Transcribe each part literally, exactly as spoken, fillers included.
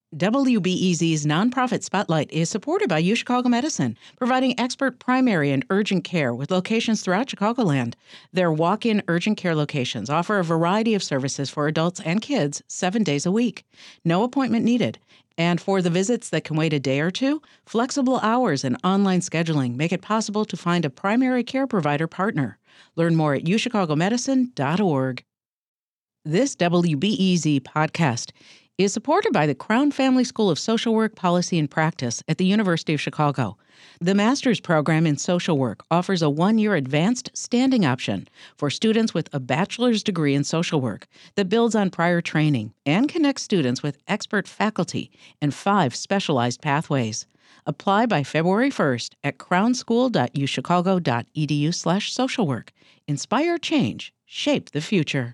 W B E Z's nonprofit Spotlight is supported by UChicago Medicine, providing expert primary and urgent care with locations throughout Chicagoland. Their walk-in urgent care locations offer a variety of services for adults and kids seven days a week. No appointment needed. And for the visits that can wait a day or two, flexible hours and online scheduling make it possible to find a primary care provider partner. Learn more at u chicago medicine dot org. This W B E Z podcast is supported by the Crown Family School of Social Work, Policy, and Practice at the University of Chicago. The master's program in social work offers a one-year advanced standing option for students with a bachelor's degree in social work that builds on prior training and connects students with expert faculty and five specialized pathways. Apply by February first at crownschool dot u chicago dot e d u slash social work. Inspire change. Shape the future.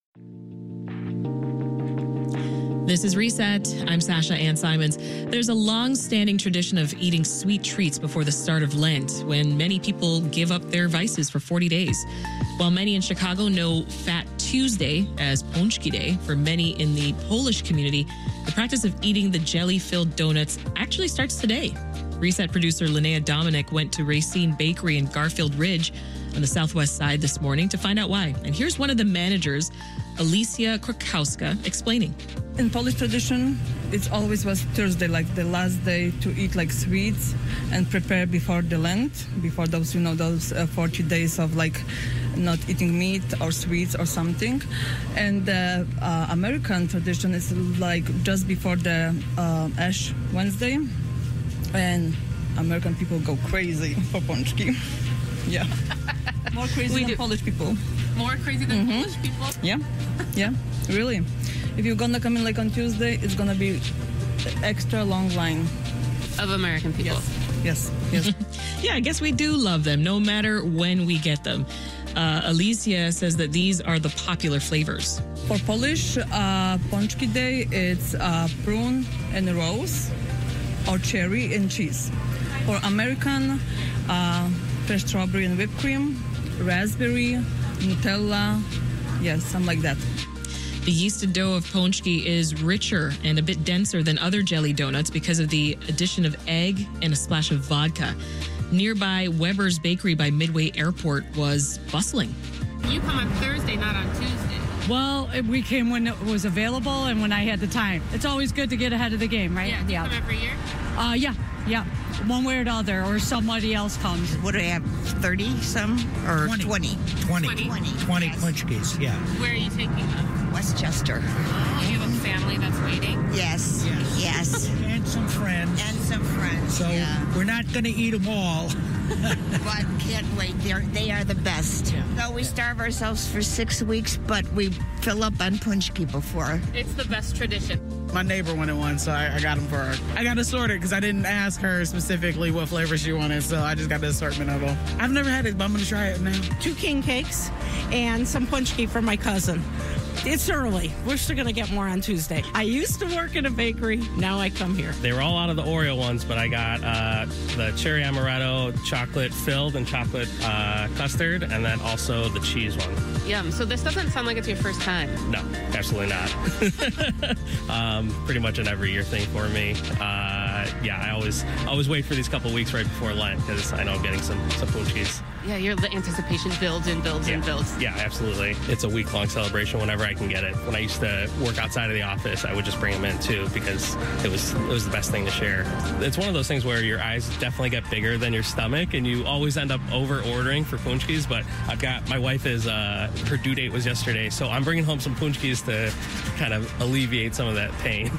This is Reset. I'm Sasha Ann Simons. There's a long-standing tradition of eating sweet treats before the start of Lent, when many people give up their vices for forty days. While many in Chicago know Fat Tuesday as Pączki Day, for many in the Polish community, the practice of eating the jelly-filled donuts actually starts today. Reset producer Linnea Dominic went to Racine Bakery in Garfield Ridge on the southwest side this morning to find out why. And here's one of the managers, Alicia Krakowska, explaining. In Polish tradition, it always was Thursday, like the last day to eat like sweets and prepare before the Lent, before those, you know, those uh, forty days of like not eating meat or sweets or something. And the uh, uh, American tradition is like just before the uh, Ash Wednesday, and American people go crazy for pączki. Yeah. More crazy We than do. Polish people. More crazy than Mhm. Polish people? Yeah, yeah, really. If you're gonna come in like on Tuesday, it's gonna be extra long line. Of American people. Yes, yes. Yeah, I guess we do love them, no matter when we get them. Uh, Alicia says that these are the popular flavors. For Polish uh, Pączki Day, it's uh, prune and rose, or cherry and cheese. For American, uh, fresh strawberry and whipped cream, raspberry, Nutella, yes, something like that. The yeasted dough of pączki is richer and a bit denser than other jelly donuts because of the addition of egg and a splash of vodka. Nearby Weber's Bakery by Midway Airport was bustling. You come on Thursday, not on Tuesday. Well, we came when it was available and when I had the time. It's always good to get ahead of the game, right? Yeah, do you come every year? Uh, yeah, yeah. One way or the other, or somebody else comes. What do I have, thirty some or twenty. twenty? twenty. twenty. twenty. twenty Yes. Pączkis, yeah. Where are you taking them? Westchester. Oh, you have a family that's waiting? Yes, Yes. yes. And some friends. And some friends, So yeah. we're not going to eat them all. But can't wait. They're, they are the best. So we starve ourselves for six weeks, but we fill up on pączki before. It's the best tradition. My neighbor wanted one, so I, I got them for her. I got assorted because I didn't ask her specifically what flavor she wanted, so I just got the assortment of them. I've never had it, but I'm going to try it now. Two king cakes and some pączki for my cousin. It's early. We're still going to get more on Tuesday. I used to work in a bakery. Now I come here. They were all out of the Oreo ones, but I got uh, the cherry amaretto chocolate filled and chocolate uh, custard, and then also the cheese one. Yum. So this doesn't sound like it's your first time. No, absolutely not. um, pretty much an every year thing for me. Uh, yeah, I always always wait for these couple weeks right before Lent because I know I'm getting some, some pączkis. Yeah, your the anticipation builds and builds Yeah. and builds. Yeah, absolutely. It's a week-long celebration whenever I can get it. When I used to work outside of the office, I would just bring them in too because it was it was the best thing to share. It's one of those things where your eyes definitely get bigger than your stomach, and you always end up over-ordering for pączkis. But I've got my wife is uh, her due date was yesterday, so I'm bringing home some pączkis to kind of alleviate some of that pain.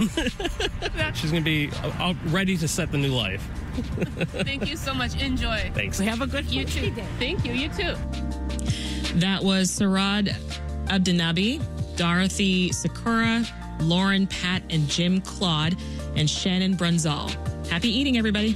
She's gonna be uh, ready to set the new life. Thank you so much. Enjoy. Thanks. We have a good You too. Thank you. You too. That was Sarad Abdinabi, Dorothy Sakura, Lauren, Pat, and Jim Claude, and Shannon Brunzal. Happy eating, everybody.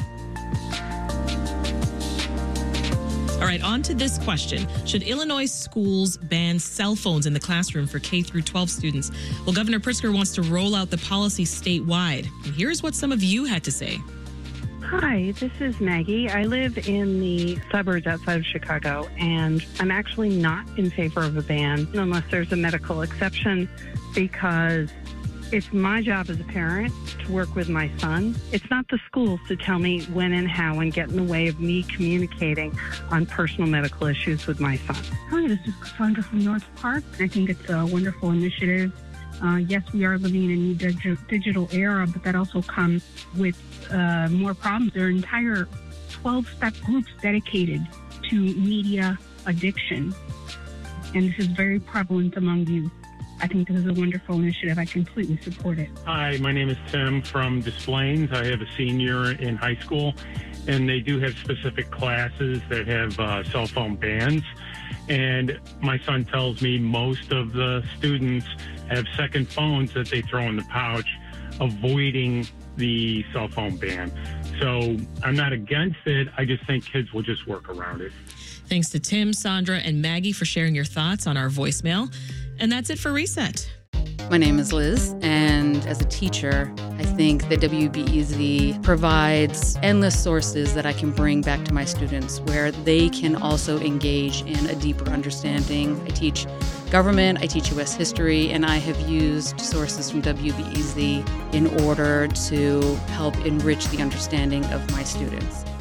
All right, on to this question. Should Illinois schools ban cell phones in the classroom for K through twelve students? Well, Governor Pritzker wants to roll out the policy statewide. And here's what some of you had to say. Hi, this is Maggie. I live in the suburbs outside of Chicago, and I'm actually not in favor of a ban unless there's a medical exception, because It's my job as a parent to work with my son. It's not the schools to tell me when and how and get in the way of me communicating on personal medical issues with my son. Hi, this is Cassandra from North Park. I think it's a wonderful initiative. Uh, yes, we are living in a new dig- digital era, but that also comes with uh, more problems. There are entire twelve-step groups dedicated to media addiction, and this is very prevalent among youth. I think this is a wonderful initiative. I completely support it. Hi, my name is Tim from Des Plaines. I have a senior in high school, and they do have specific classes that have uh, cell phone bans. And my son tells me most of the students have second phones that they throw in the pouch, avoiding the cell phone ban. So I'm not against it. I just think kids will just work around it. Thanks to Tim, Sandra, and Maggie for sharing your thoughts on our voicemail. And that's it for Reset. My name is Liz, and as a teacher, I think that W B E Z provides endless sources that I can bring back to my students where they can also engage in a deeper understanding. I teach government, I teach U S history, and I have used sources from W B E Z in order to help enrich the understanding of my students.